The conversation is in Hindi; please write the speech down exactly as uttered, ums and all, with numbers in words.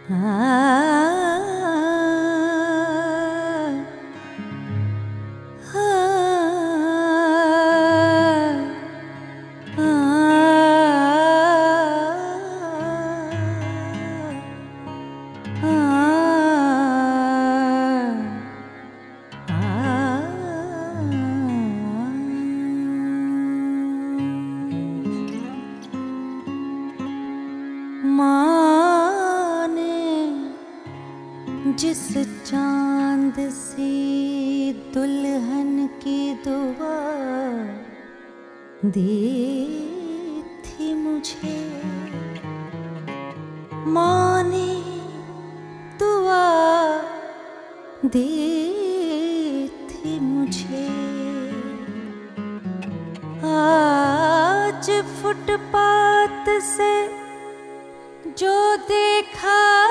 माँ ने जिस चांद सी दुल्हन की दुआ दी थी मुझे, माँ ने दुआ दी थी मुझे। आज फुटपाथ से जो देखा